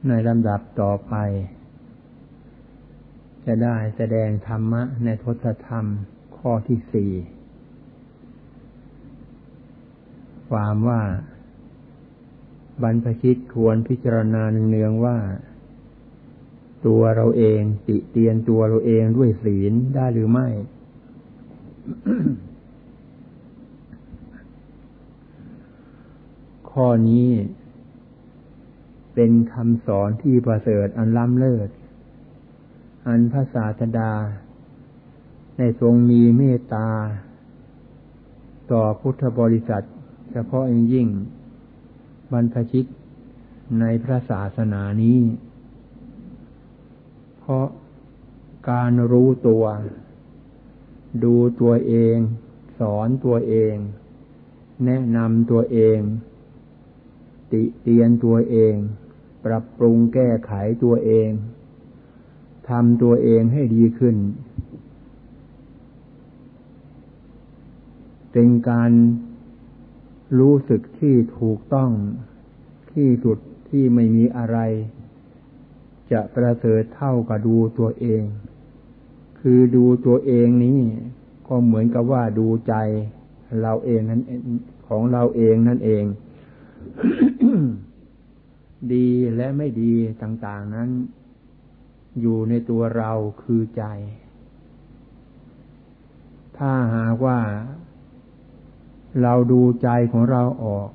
ในลำดับต่อไปจะได้แสดงธรรมะในทศธรรมข้อที่ 4ความว่าบรรพชิตควรพิจารณาเนืองๆว่าตัวเราเองติเตียนตัวเราเองด้วยศีลได้หรือไม่ ข้อนี้เป็นคำสอนที่ประเสริฐอันล้ำเลิศอันพระศาสดาได้ทรงมีเมตตาต่อพุทธบริษัทเฉพาะอย่างยิ่งบรรพชิตในพระศาสนานี้เพราะการรู้ตัวดูตัวเองสอนตัวเองแนะนำตัวเองติเตียนตัวเองปรับปรุงแก้ไขตัวเองทำตัวเองให้ดีขึ้นเป็นการรู้สึกที่ถูกต้องที่สุดที่ไม่มีอะไรจะประเสริฐเท่ากับดูตัวเองคือดูตัวเองนี้ก็เหมือนกับว่าดูใจเราเองนั้นของเราเองนั่นเอง ดีและไม่ดีต่างๆนั้นอยู่ในตัวเราคือใจถ้าหากว่าเราดูใจของเราออก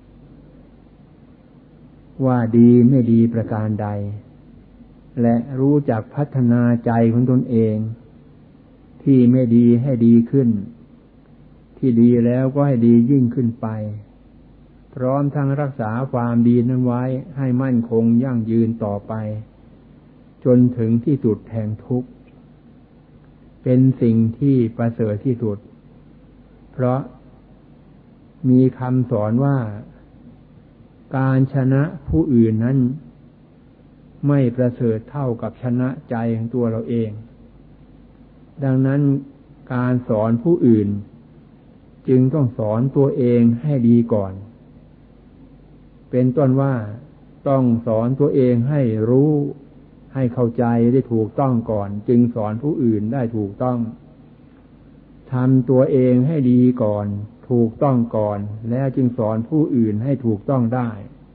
ว่าดีไม่ดีประการใดและรู้จักพัฒนาใจของตนเองที่ไม่ดีให้ดีขึ้นที่ดีแล้วก็ให้ดียิ่งขึ้นไปพร้อมทั้งรักษาความดีนั้นไว้ให้มั่นคงยั่งยืนต่อไปจนถึงที่สุดแห่งทุกข์เป็นสิ่งที่ประเสริฐที่สุดเพราะมีคำสอนว่าการชนะผู้อื่นนั้นไม่ประเสริฐเท่ากับชนะใจของตัวเราเองดังนั้นการสอนผู้อื่นจึงต้องสอนตัวเองให้ดีก่อนเป็นต้นว่าต้องสอนตัวเองให้รู้ให้เข้าใจได้ถูกต้องก่อนจึงสอนผู้อื่นได้ถูกต้องทำตัวเองให้ดีก่อนถูกต้องก่อนแล้วจึงสอนผู้อื่นให้ถูกต้องได้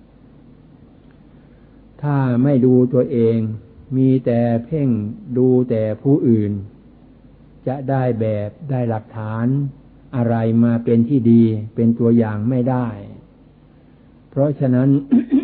ถ้าไม่ดูตัวเองมีแต่เพ่งดูแต่ผู้อื่นจะได้แบบได้หลักฐานอะไรมาเป็นที่ดีเป็นตัวอย่างไม่ได้เพราะฉะนั้น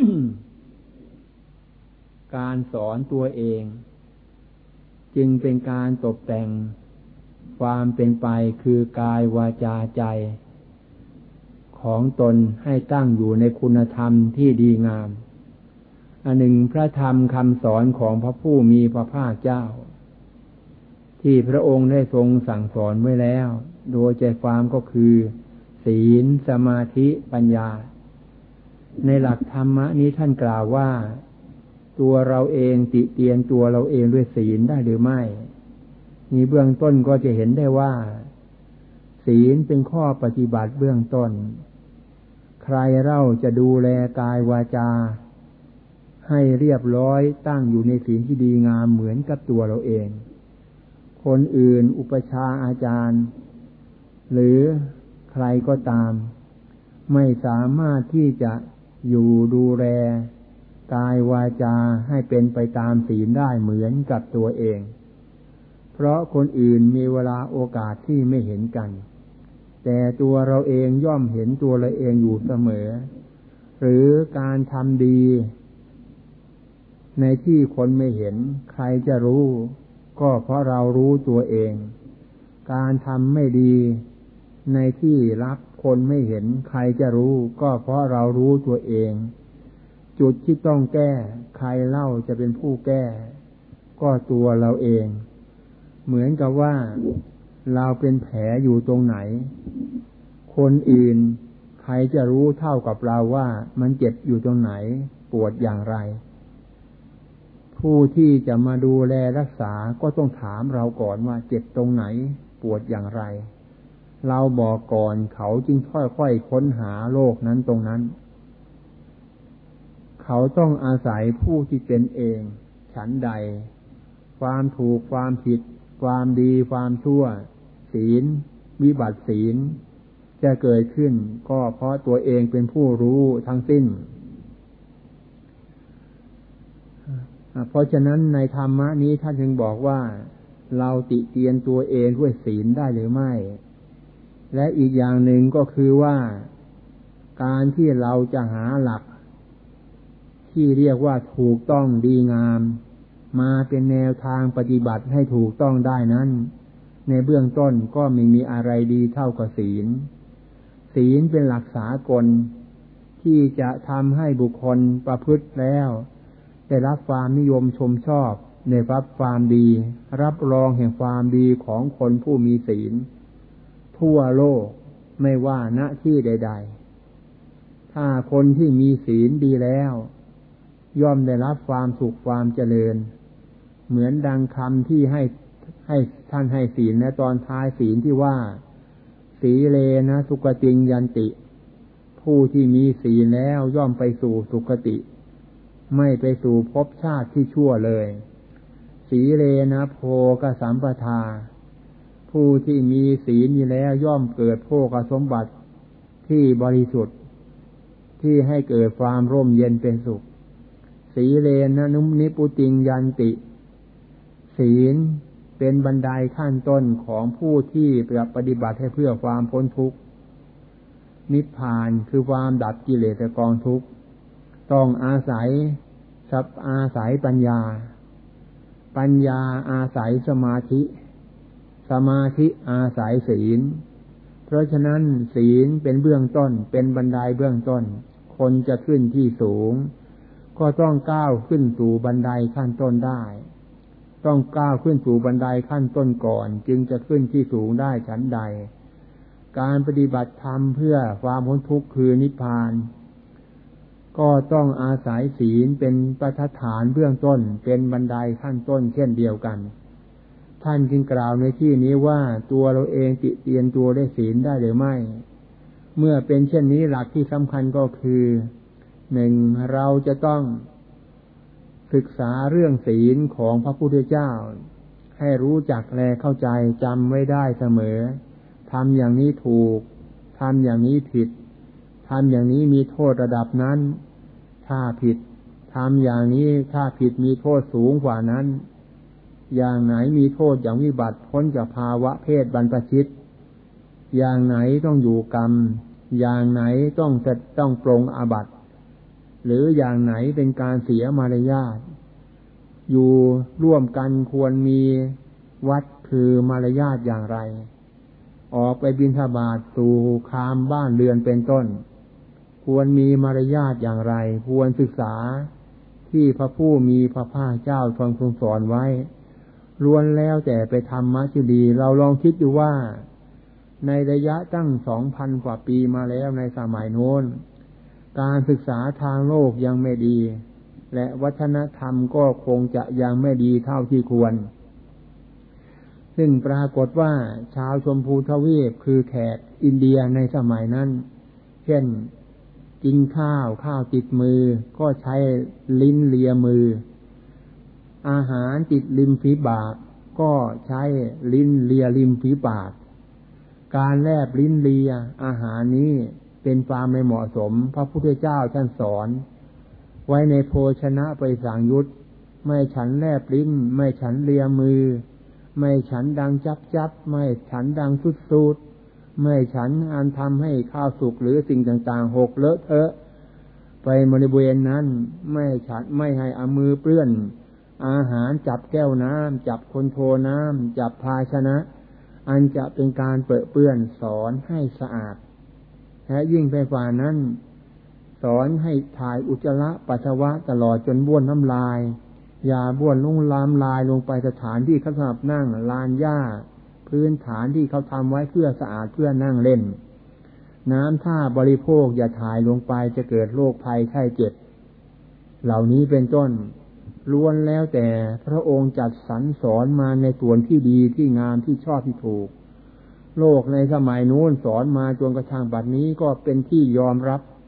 การสอนตัวเองจึงเป็นการตกแต่งความเป็นไปคือกายวาจาใจของตนให้ตั้งอยู่ในคุณธรรมที่ดีงามอันหนึ่งพระธรรมคำสอนของพระผู้มีพระภาคเจ้าที่พระองค์ได้ทรงสั่งสอนไว้แล้วโดยใจความก็คือศีลสมาธิปัญญาในหลักธรรมะนี้ท่านกล่าวว่าตัวเราเองติเตียนตัวเราเองด้วยศีลได้หรือไม่นี่เบื้องต้นก็จะเห็นได้ว่าศีลเป็นข้อปฏิบัติเบื้องต้นใครเล่าจะดูแลกายวาจาให้เรียบร้อยตั้งอยู่ในศีลที่ดีงามเหมือนกับตัวเราเองคนอื่นอุปชฌาย์อาจารย์หรือใครก็ตามไม่สามารถที่จะอยู่ดูแลกายวาจาให้เป็นไปตามศีลได้เหมือนกับตัวเองเพราะคนอื่นมีเวลาโอกาสที่ไม่เห็นกันแต่ตัวเราเองย่อมเห็นตัวเราเองอยู่เสมอหรือการทำดีในที่คนไม่เห็นใครจะรู้ก็เพราะเรารู้ตัวเองการทำไม่ดีในที่ลับคนไม่เห็นใครจะรู้ก็เพราะเรารู้ตัวเองจุดที่ต้องแก้ใครเล่าจะเป็นผู้แก้ก็ตัวเราเองเหมือนกับว่าเราเป็นแผลอยู่ตรงไหนคนอื่นใครจะรู้เท่ากับเราว่ามันเจ็บอยู่ตรงไหนปวดอย่างไรผู้ที่จะมาดูแลรักษาก็ต้องถามเราก่อนว่าเจ็บตรงไหนปวดอย่างไรเราบอกก่อนเขาจึงค่อยๆค้นหาโรคนั้นตรงนั้นคเขาต้องอาศัยผู้ที่เป็นเองฉันใดความถูกความผิดความดีความชั่วศีลวิบัติศีลจะเกิดขึ้นก็เพราะตัวเองเป็นผู้รู้ทั้งสิ้นเพราะฉะนั้นในธรรมะนี้ท่านจึงบอกว่าเราติเตียนตัวเองด้วยศีลได้หรือไม่และอีกอย่างหนึ่งก็คือว่าการที่เราจะหาหลักที่เรียกว่าถูกต้องดีงามมาเป็นแนวทางปฏิบัติให้ถูกต้องได้นั้นในเบื้องต้นก็ไม่มีอะไรดีเท่ากับศีลศีลเป็นหลักสากลที่จะทำให้บุคคลประพฤติแล้วได้รับความนิยมชมชอบในความดีรับรองแห่งความดีของคนผู้มีศีลทั่วโลกไม่ว่าณที่ใดๆถ้าคนที่มีศีลดีแล้วย่อมได้รับความสุขความเจริญเหมือนดังคำที่ให้ท่านให้ศีลในตอนท้ายศีลที่ว่าสีเลนะสุคติงยันติผู้ที่มีศีลแล้วย่อมไปสู่สุคติไม่ไปสู่ภพชาติที่ชั่วเลยสีเลนะโภคสัมปทาผู้ที่มีศีลอยู่แล้วย่อมเกิดโภคสมบัติที่บริสุทธิ์ที่ให้เกิดความร่มเย็นเป็นสุขสีเลนะนุนิปุติงยันติศีลเป็นบันไดขั้นต้นของผู้ที่ปฏิบัติให้เพื่อความพ้นทุกข์นิพพานคือความดับกิเลสกองทุกข์ต้องอาศัยปัญญาอาศัยสมาธิอาศัยศีลเพราะฉะนั้นศีลเป็นเบื้องต้นเป็นบันไดเบื้องต้นคนจะขึ้นที่สูงก็ต้องก้าวขึ้นสู่บันไดขั้นต้นได้ต้องก้าวขึ้นสู่บันไดขั้นต้นก่อนจึงจะขึ้นที่สูงได้ฉันใดการปฏิบัติธรรมเพื่อความพ้นทุกข์คือนิพพานก็ต้องอาศัยศีลเป็นประฐานเบื้องต้นเป็นบันไดขั้นต้นเช่นเดียวกันท่านจึงกล่าวในที่นี้ว่าตัวเราเองติเตียนตัวได้ศีลได้หรือไม่เมื่อเป็นเช่นนี้หลักที่สำคัญก็คือหนึ่งเราจะต้องศึกษาเรื่องศีลของพระพุทธเจ้าให้รู้จักแลเข้าใจจำไว้ได้เสมอทำอย่างนี้ถูกทำอย่างนี้ผิดทำอย่างนี้มีโทษระดับนั้นถ้าผิดทำอย่างนี้ถ้าผิดมีโทษสูงกว่านั้นอย่างไหนมีโทษอย่างวิบัติพ้นจากภาวะเพศบรรพชิตอย่างไหนต้องอยู่กรรมอย่างไหนต้องปรงอาบัติหรืออย่างไหนเป็นการเสียมารยาทอยู่ร่วมกันควรมีวัดคือมารยาทอย่างไรออกไปบิณฑบาตสู่คามบ้านเรือนเป็นต้นควรมีมารยาทอย่างไรควรศึกษาที่พระผู้มีพระภาคเจ้าทรงสอนไว้ล้วนแล้วแต่ไปทำมัชดีเราลองคิดดูว่าในระยะตั้ง 2,000 กว่าปีมาแล้วในสมัยโน้นการศึกษาทางโลกยังไม่ดีและวัฒนธรรมก็คงจะยังไม่ดีเท่าที่ควรซึ่งปรากฏว่าชาวชมพูทวีปคือแขกอินเดียในสมัยนั้นเช่นกินข้าวติดมือก็ใช้ลิ้นเลียมืออาหารติดริมฝีปากก็ใช้ลิ้นเลียริมฝีปากการแลบลิ้นเลียอาหารนี้เป็นความไม่เหมาะสมพระพุทธเจ้าท่านสอนไว้ในโภชนะปริสังยุตไม่ฉันแลบลิ้นไม่ฉันเลียมือไม่ฉันดังจับไม่ฉันดังสุดไม่ฉันอันทำให้ข้าวสุกหรือสิ่งต่างๆหกเลอะเทอะไปบริเวณนั้นไม่ฉันไม่ให้เอามือเปื้อนอาหารจับแก้วน้ำจับคนโทน้ำจับภาชนะอันจะเป็นการเปื้อนสอนให้สะอาดและยิ่งไปกว่านั้นสอนให้ถ่ายอุจจาระปัสสาวะตลอดจนบ้วนน้ำลายอย่าบ้วนล้ำลายลงไปสถานที่เขาสำหรับนั่งลานหญ้าพื้นฐานที่เขาทำไว้เพื่อสะอาดเพื่อนั่งเล่นน้ำถ้าบริโภคอย่าถ่ายลงไปจะเกิดโรคภัยไข้เจ็บเหล่านี้เป็นต้นล้วนแล้วแต่พระองค์จัดสรรสอนมาในส่วนที่ดีที่งามที่ชอบที่ถูกโลกในสมัยนู้นสอนมาจนกระทั่งบัดนี้ก็เป็นที่ยอมรับ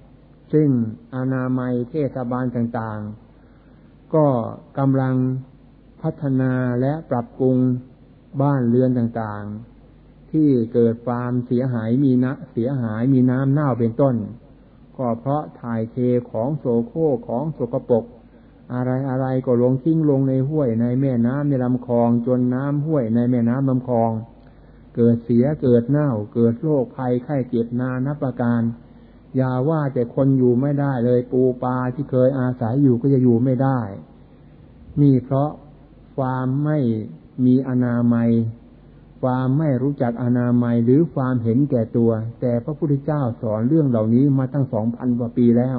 ซึ่งอนามัยเทศบาลต่างๆก็กำลังพัฒนาและปรับปรุงบ้านเรือนต่างๆที่เกิดความเสียหายมีน้ำเน่าเป็นต้นก็เพราะถ่ายเทของโสโครกของสกปรกอะไรก็ลงทิ้งลงในห้วยในแม่น้ำในลำคลองจนน้ำห้วยในแม่น้ำลำคลองเกิดเสียเกิดเน่าเกิดโรคภัยไข้เจ็บนานับประการอย่าว่าแต่คนอยู่ไม่ได้เลยปูปลาที่เคยอาศัยอยู่ก็จะอยู่ไม่ได้นี่เพราะความไม่มีอนามัยความไม่รู้จักอนามัยหรือความเห็นแก่ตัวแต่พระพุทธเจ้าสอนเรื่องเหล่านี้มาตั้ง 2,000 กว่าปีแล้ว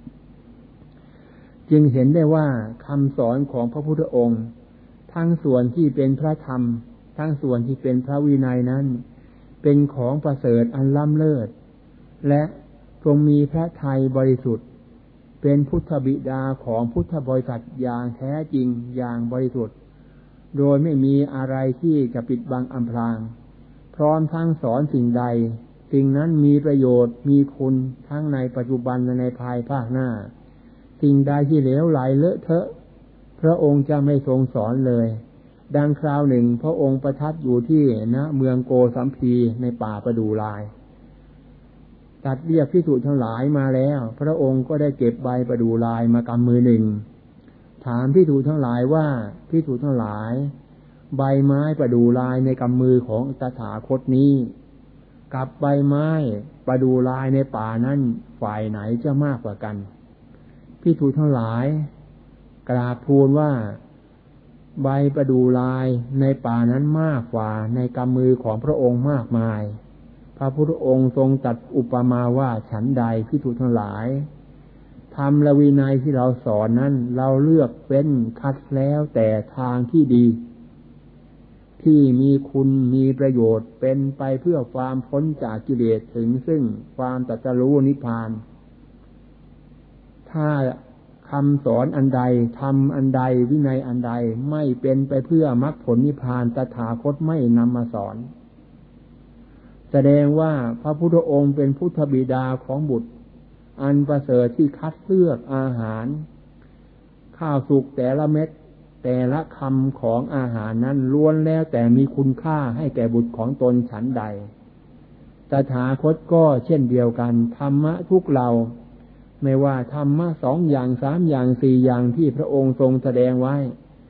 จึงเห็นได้ว่าคำสอนของพระพุทธองค์ทั้งส่วนที่เป็นพระธรรมทั้งส่วนที่เป็นพระวินัยนั้นเป็นของประเสริฐอันล้ำเลิศและทรงมีพระทัยบริสุทธิ์เป็นพุทธบิดาของพุทธบริษัทอย่างแท้จริงอย่างบริสุทธิ์โดยไม่มีอะไรที่จะปิดบังอำพรางพร้อมทั้งสอนสิ่งใดสิ่งนั้นมีประโยชน์มีคุณทั้งในปัจจุบันและในภายภาคหน้าสิ่งใดที่เหลวไหลเลอะเทอะพระองค์จะไม่ทรงสอนเลยดังคราวหนึ่งพระองค์ประทับอยู่ที่ณเมืองโกสัมพีในป่าประดู่ลายตัดเรียกภิกษุทั้งหลายมาแล้วพระองค์ก็ได้เก็บใบประดู่ลายมากำมือหนึ่งถามภิกษุทั้งหลายว่าภิกษุทั้งหลายใบไม้ประดู่ลายในกำมือของตถาคตนี้กับใบไม้ประดู่ลายในป่านั้นฝ่ายไหนจะมากกว่ากันภิกษุทั้งหลายกราบทูลว่าใบประดู่ลายในป่านั้นมากกว่าในกำมือของพระองค์มากมายพระพุทธองค์ทรงตรัสอุปมาว่าฉันใดภิกษุทั้งหลายธรรมและวินัยที่เราสอนนั้นเราเลือกเฟ้นคัดแล้วแต่ทางที่ดีที่มีคุณมีประโยชน์เป็นไปเพื่อความพ้นจากกิเลสถึงซึ่งความตรัสรู้นิพพานถ้าคำสอนอันใดธรรมอันใดวินัยอันใดไม่เป็นไปเพื่อมรรคผลนิพพานตถาคตไม่นำมาสอนแสดงว่าพระพุทธองค์เป็นพุทธบิดาของบุตรอันประเสริฐที่คัดเลือกอาหารข้าวสุกแต่ละเม็ดแต่ละคำของอาหารนั้นล้วนแล้วแต่มีคุณค่าให้แก่บุตรของตนฉันใดตถาคตก็เช่นเดียวกันธรรมะทุกเหล่าไม่ว่าธรรมะ2อย่าง3อย่าง4อย่างที่พระองค์ทรงแสดงไว้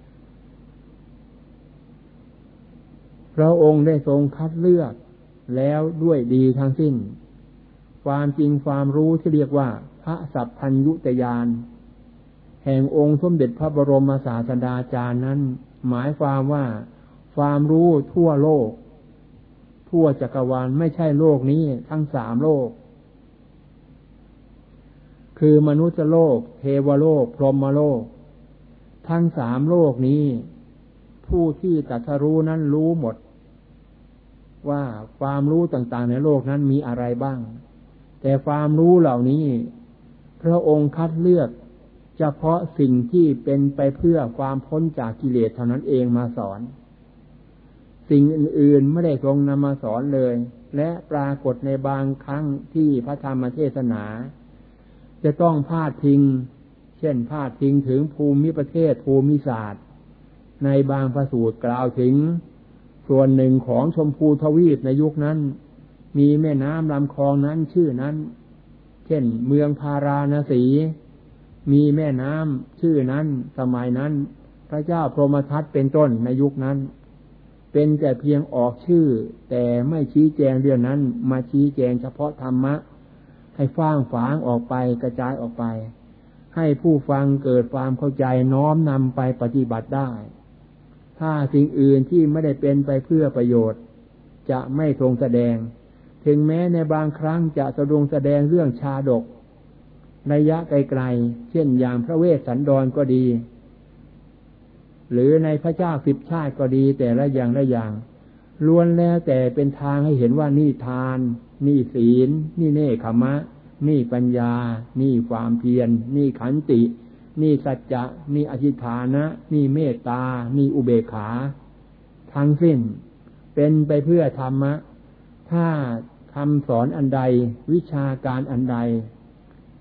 พระองค์ได้ทรงคัดเลือกแล้วด้วยดีทั้งสิ้นความจริงความรู้ที่เรียกว่าพระสัพพัญญุตญาณแห่งองค์สมเด็จพระบรมศาสดาจารย์นั้นหมายความว่าความรู้ทั่วโลกทั่วจักรวาลไม่ใช่โลกนี้ทั้ง3โลกคือมนุษย์โลกเทวโลกพรหมโลกทั้ง3โลกนี้ผู้ที่ตรัสรู้นั้นรู้หมดว่าความรู้ต่างๆในโลกนั้นมีอะไรบ้างแต่ความรู้เหล่านี้พระองค์คัดเลือกเฉพาะสิ่งที่เป็นไปเพื่อความพ้นจากกิเลสเท่านั้นเองมาสอนสิ่งอื่นๆไม่ได้ทรงนำมาสอนเลยและปรากฏในบางครั้งที่พระธรรมเทศนาจะต้องพาดพิงเช่นพาดพิงถึงภูมิประเทศภูมิศาสตร์ในบางพระสูตรกล่าวถึงส่วนหนึ่งของชมพูทวีปในยุคนั้นมีแม่น้ำลำคลองนั้นชื่อนั้นเช่นเมืองพาราณสีมีแม่น้ำชื่อนั้นสมัยนั้นพระเจ้าพรหมทัตเป็นต้นในยุคนั้นเป็นแต่เพียงออกชื่อแต่ไม่ชี้แจงเรื่องนั้นมาชี้แจงเฉพาะธรรมะให้ฟ้างฝางออกไปกระจายออกไปให้ผู้ฟังเกิดความเข้าใจน้อมนำไปปฏิบัติได้ถ้าสิ่งอื่นที่ไม่ได้เป็นไปเพื่อประโยชน์จะไม่ทรงแสดงถึงแม้ในบางครั้งจะทรงแสดงเรื่องชาดกระยะไกลๆเช่นอย่างพระเวสสันดรก็ดีหรือในพระเจ้า10 ชาติก็ดีแต่ละอย่างล้วนแล้วแต่เป็นทางให้เห็นว่านี่ทานนี่ศีลนี่เนกขมะนี่ปัญญานี่ความเพียรนี่ขันตินี่สัจจะนี่อธิฐานะนี่เมตตานี่อุเบกขาทั้งสิ้นเป็นไปเพื่อธรรมะถ้าคำสอนอันใดวิชาการอันใด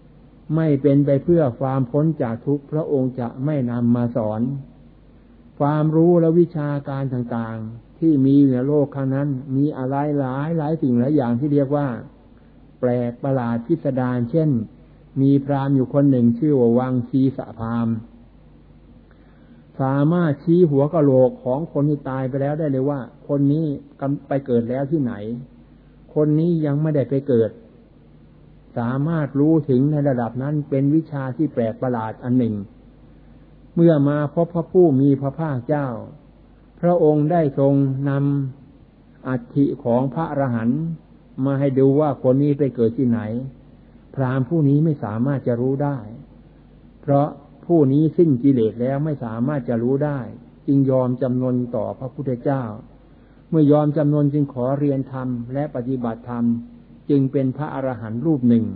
ไม่เป็นไปเพื่อความพ้นจากทุกข์พระองค์จะไม่นำมาสอนความรู้และวิชาการต่างๆที่มีในโลกครั้งนั้นมีอะไรหลายสิ่งหลายอย่างที่เรียกว่าแปลกประหลาดพิสดารเช่นมีพราหมณ์อยู่คนหนึ่งชื่อว่าวังสีสะพราหมณ์สามารถชี้หัวกะโหลกของคนที่ตายไปแล้วได้เลยว่าคนนี้ไปเกิดแล้วที่ไหนคนนี้ยังไม่ได้ไปเกิดสามารถรู้ถึงในระดับนั้นเป็นวิชาที่แปลกประหลาดอันหนึ่งเมื่อมาพบพระผู้มีพระภาคเจ้าพระองค์ได้ทรงนำอัฐิของพระอรหันต์มาให้ดูว่าคนนี้ไปเกิดที่ไหนพราหมณ์ผู้นี้ไม่สามารถจะรู้ได้เพราะผู้นี้สิ้นกิเลสแล้วไม่สามารถจะรู้ได้จึงยอมจำนนต่อพระพุทธเจ้าเมื่อยอมจำนนจึงขอเรียนธรรมและปฏิบัติธรรมจึงเป็นพระอรหันต์รูปหนึ่ง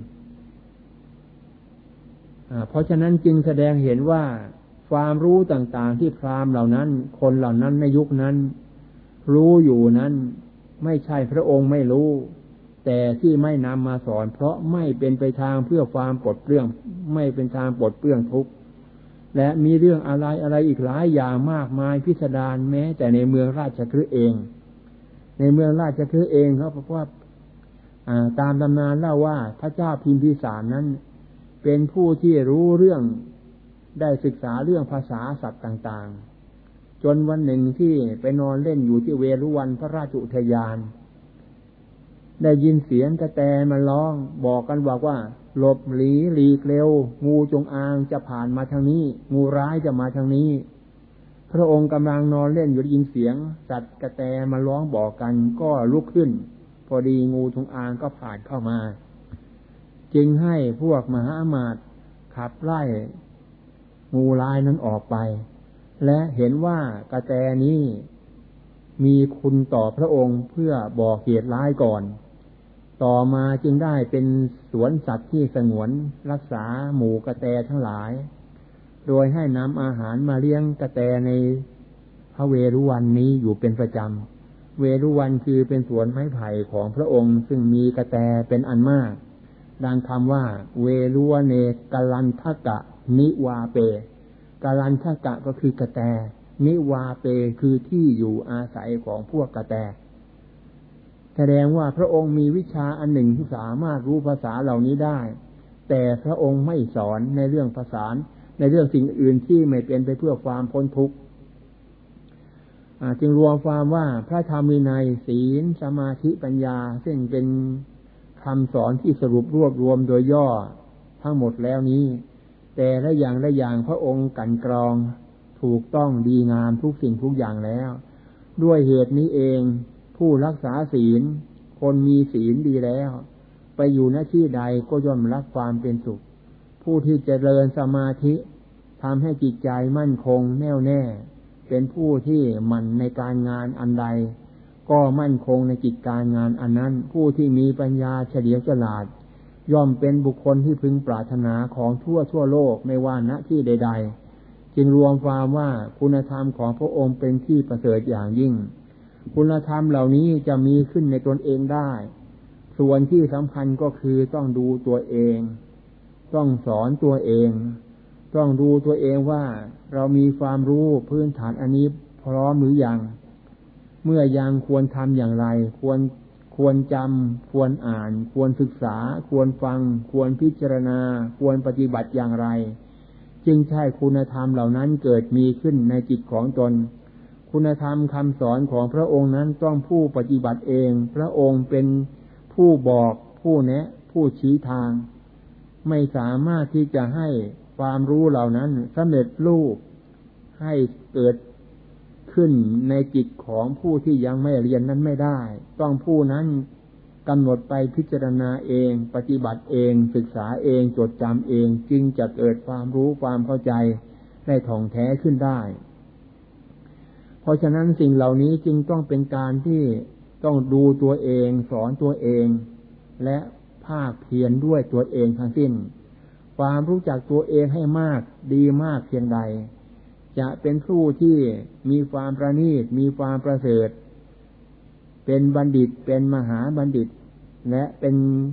เพราะฉะนั้นจึงแสดงเห็นว่าความรู้ต่างๆที่พราหมณ์เหล่านั้นคนเหล่านั้นในยุคนั้นรู้อยู่นั้นไม่ใช่พระองค์ไม่รู้แต่ที่ไม่นำมาสอนเพราะไม่เป็นไปทางเพื่อความปลดเปลื้องไม่เป็นทางปลดเปลื้องทุกข์และมีเรื่องอะไรอีกหลายอย่างมากมายพิสดารแม้แต่ในเมืองราชคฤห์เองในเมืองราชคฤห์เองเขาบอกว่าตามตำนานเล่าว่าพระเจ้าพิมพิสารนั้นเป็นผู้ที่รู้เรื่องได้ศึกษาเรื่องภาษาสัตว์ต่างๆจนวันหนึ่งที่ไปนอนเล่นอยู่ที่เวรุวันพระราชอุทยานได้ยินเสียงกระแตมันร้องบอกกันบอกว่าหลบหลีกเร็วงูจงอางจะผ่านมาทางนี้งูร้ายจะมาทางนี้พระองค์กำลังนอนเล่นอยู่ได้ยินเสียงสัตว์กระแตมาร้องบอกกันก็ลุกขึ้นพอดีงูจงอางก็ผ่านเข้ามาจึงให้พวกมหาอมาตย์ขับไล่งูร้ายนั้นออกไปและเห็นว่ากระแตนี้มีคุณต่อพระองค์เพื่อบอกเหตุร้ายก่อนต่อมาจึงได้เป็นสวนสัตว์ที่สงวนรักษาหมู่กระแตทั้งหลายโดยให้นำอาหารมาเลี้ยงกระแตในพระเวรุวันนี้อยู่เป็นประจำเวรุวันคือเป็นสวนไม้ไผ่ของพระองค์ซึ่งมีกระแตเป็นอันมากดังคำว่าเวรุวเนกัลลันทกะนิวาเปกัลลันทกะก็คือกระแตนิวาเปคือที่อยู่อาศัยของพวกกระแตแสดงว่าพระองค์มีวิชาอันหนึ่งที่สามารถรู้ภาษาเหล่านี้ได้แต่พระองค์ไม่สอนในเรื่องภาษาในเรื่องสิ่งอื่นที่ไม่เป็นไปเพื่อความพ้นทุกข์จึงรวมความว่าพระธรรมวินัยศีลสมาธิปัญญาซึ่งเป็นคำสอนที่สรุปรวบรวมโดยย่อทั้งหมดแล้วนี้แต่ละอย่างพระองค์กลั่นกรองถูกต้องดีงามทุกสิ่งทุกอย่างแล้วด้วยเหตุนี้เองผู้รักษาศีลคนมีศีลดีแล้วไปอยู่ณที่ใดก็ย่อมรับความเป็นสุขผู้ที่เจริญสมาธิทำให้จิตใจมั่นคงแน่วแน่เป็นผู้ที่หมั่นในการงานอันใดก็มั่นคงในกิจการงานอันนั้นผู้ที่มีปัญญาเฉลียวฉลาดย่อมเป็นบุคคลที่พึงปรารถนาของทั่วโลกไม่ว่าณที่ใดๆจึงรวมความว่าคุณธรรมของพระองค์เป็นที่ประเสริฐอย่างยิ่งคุณธรรมเหล่านี้จะมีขึ้นในตนเองได้ส่วนที่สำคัญก็คือต้องดูตัวเองต้องสอนตัวเองต้องดูตัวเองว่าเรามีความรู้พื้นฐานอันนี้พร้อมหรือยังเมื่อยังควรทำอย่างไรควรจำควรอ่านควรศึกษาควรฟังควรพิจารณาควรปฏิบัติอย่างไรจึงใช่คุณธรรมเหล่านั้นเกิดมีขึ้นในจิตของตนคุณธรรมคำสอนของพระองค์นั้นต้องผู้ปฏิบัติเองพระองค์เป็นผู้บอกผู้แนะผู้ชี้ทางไม่สามารถที่จะให้ความรู้เหล่านั้นสำเร็จรูปให้เกิดขึ้นในจิตของผู้ที่ยังไม่เรียนนั้นไม่ได้ต้องผู้นั้นกำหนดไปพิจารณาเองปฏิบัติเองศึกษาเองจดจำเองจึงจะเกิดความรู้ความเข้าใจได้ท่องแท้ขึ้นได้เพราะฉะนั้นสิ่งเหล่านี้จึงต้องเป็นการที่ต้องดูตัวเองสอนตัวเองและภาคเพียรด้วยตัวเองทั้งสิ้นความรู้จักตัวเองให้มากดีมากเพียงใดจะเป็นผู้ที่มีความประณีตมีความประเสริฐเป็นบัณฑิตเป็นมหาบัณฑิตและเป็นผ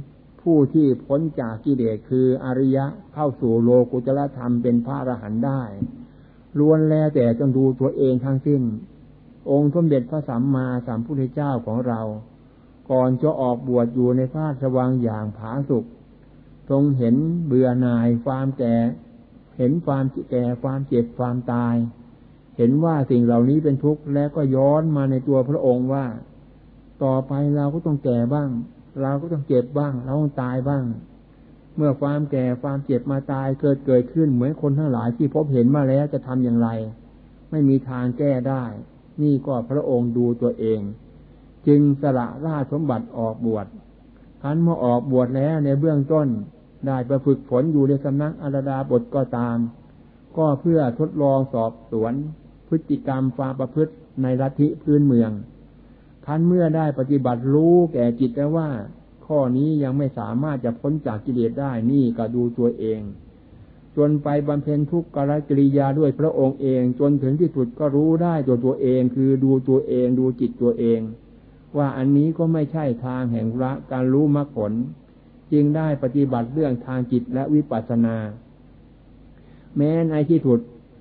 ผู้ที่พ้นจากกิเลสคืออริยะเข้าสู่โลกุตตรธรรมเป็นพระอรหันต์ได้ล้วนแล้วแต่จงดูตัวเองทั้งสิ้นองค์สมเด็จพระสัมมาสัมพุทธเจ้าของเราก่อนจะออกบวชอยู่ในพระราชวังอย่างผาสุกทรงเห็นเบื่อหน่ายความแก่เห็นความแก่ความเจ็บความตายเห็นว่าสิ่งเหล่านี้เป็นทุกข์แล้วก็ย้อนมาในตัวพระองค์ว่าต่อไปเราก็ต้องแก่บ้างเราก็ต้องเจ็บบ้างเราต้องตายบ้างเมื่อความแก่ความเจ็บมาตายเกิดขึ้นเหมือนคนทั้งหลายที่พบเห็นมาแล้วจะทำอย่างไรไม่มีทางแก้ได้นี่ก็พระองค์ดูตัวเองจึงสละราชสมบัติออกบวชครั้นเมื่อออกบวชแล้วในเบื้องต้นได้ไปฝึกฝนอยู่ในสำนักอาราดาบทก็ตามก็เพื่อทดลองสอบสวนพฤติกรรมความประพฤติในลัทธิพื้นเมืองครั้นเมื่อได้ปฏิบัติรู้แก่จิตแล้วว่าข้อนี้ยังไม่สามารถจะพ้นจากกิเลสได้นี่ก็ดูตัวเองจนไปบำเพ็ญทุกขกิริยาด้วยพระองค์เองจนถึงที่สุดก็รู้ได้ตัวเองคือดูตัวเองดูจิตตัวเองว่าอันนี้ก็ไม่ใช่ทางแห่งพระการรู้มรรคผลจึงได้ปฏิบัติเรื่องทางจิตและวิปัสสนาแม้ในที่สุด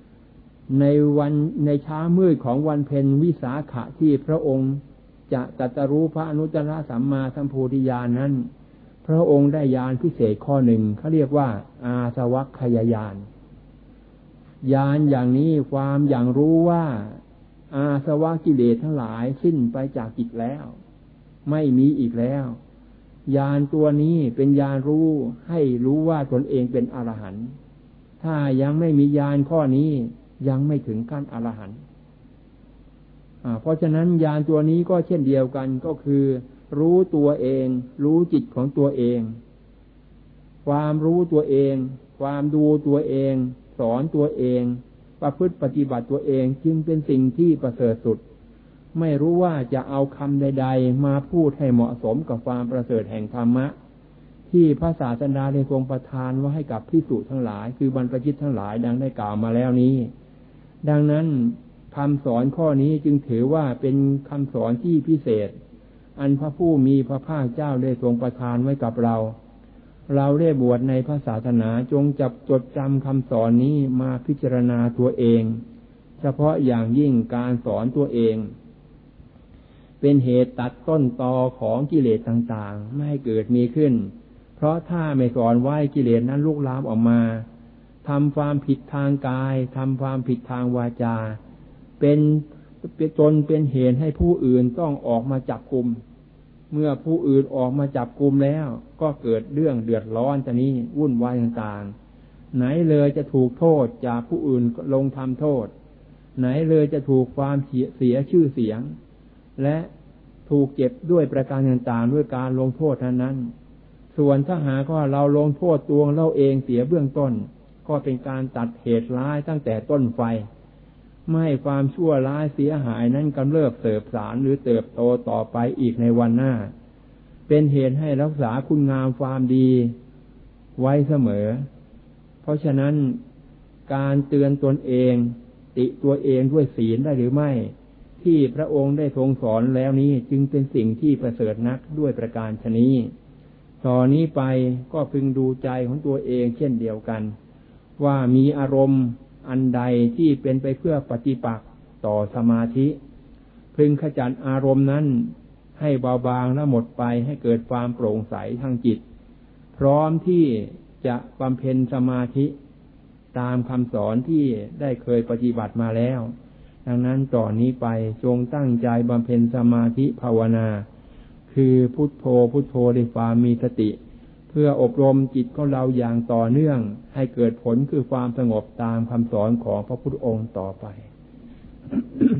ในเช้ามืดของวันเพ็ญวิสาขะที่พระองค์จะตรัสรู้พระอนุตตรสัมมาสัมโพธิญาณนั้นพระองค์ได้ญาณพิเศษข้อหนึ่งเขาเรียกว่าอาสวัคคยญาณญาณอย่างนี้ความอย่างรู้ว่าอาสวะกิเลสทั้งหลายสิ้นไปจากจิตแล้วไม่มีอีกแล้วญาณตัวนี้เป็นญาณรู้ให้รู้ว่าตนเองเป็นอรหันต์ถ้ายังไม่มีญาณข้อนี้ยังไม่ถึงขั้นอรหันต์เพราะฉะนั้นญาณตัวนี้ก็เช่นเดียวกันก็คือรู้ตัวเองรู้จิตของตัวเองความรู้ตัวเองความดูตัวเองสอนตัวเองประพฤติปฏิบัติตัวเองจึงเป็นสิ่งที่ประเสริฐสุดไม่รู้ว่าจะเอาคำใดๆมาพูดให้เหมาะสมกับความประเสริฐแห่งธรรมะที่พระศาสดาได้ทรงประทานไว้ให้กับภิกษุทั้งหลายคือบรรพชิตทั้งหลายดังได้กล่าวมาแล้วนี้ดังนั้นคำสอนข้อนี้จึงถือว่าเป็นคำสอนที่พิเศษอันพระผู้มีพระภาคเจ้าได้ทรงประทานไว้กับเราได้บวชในพระศาสนาจงจับจดจำคำสอนนี้มาพิจารณาตัวเองเฉพาะอย่างยิ่งการสอนตัวเองเป็นเหตุตัดต้นตอของกิเลสต่างๆไม่ให้เกิดมีขึ้นเพราะถ้าไม่สอนไว้กิเลสนั้นลุกลามออกมาทำความผิดทางกายทำความผิดทางวาจาเป็นเหตุให้ผู้อื่นต้องออกมาจับกุมเมื่อผู้อื่นออกมาจับกุมแล้วก็เกิดเรื่องเดือดร้อนนี้วุ่นวายต่างๆไหนเลยจะถูกโทษจากผู้อื่นลงทำโทษไหนเลยจะถูกความเสียชื่อเสียงและถูกเจ็บด้วยประการต่างๆด้วยการลงโทษนั้นส่วนถ้าหากว่าเราลงโทษตัวเราเองเสียเบื้องต้นก็เป็นการตัดเหตุร้ายตั้งแต่ต้นไฟไม่ให้ความชั่วร้ายเสียหายนั้นกำเริบเติบสารหรือเติบโตต่อไปอีกในวันหน้าเป็นเหตุให้รักษาคุณงามความดีไว้เสมอเพราะฉะนั้นการเตือนตนเองติตัวเองด้วยศีลได้หรือไม่ที่พระองค์ได้ทรงสอนแล้วนี้จึงเป็นสิ่งที่ประเสริฐนักด้วยประการฉะนี้ต่อนนี้ไปก็พึงดูใจของตัวเองเช่นเดียวกันว่ามีอารมณ์อันใดที่เป็นไปเพื่อปฏิปักษ์ต่อสมาธิพึงขจัดอารมณ์นั้นให้เบาบางและหมดไปให้เกิดความโปร่งใสทางจิตพร้อมที่จะบำเพ็ญสมาธิตามคำสอนที่ได้เคยปฏิบัติมาแล้วดังนั้นต่อนนี้ไปจงตั้งใจบำเพ็ญสมาธิภาวนาคือพุทโธพุทโธด้วยความมีสติเพื่ออบรมจิตของเราอย่างต่อเนื่องให้เกิดผลคือความสงบตามคำสอนของพระพุทธองค์ต่อไป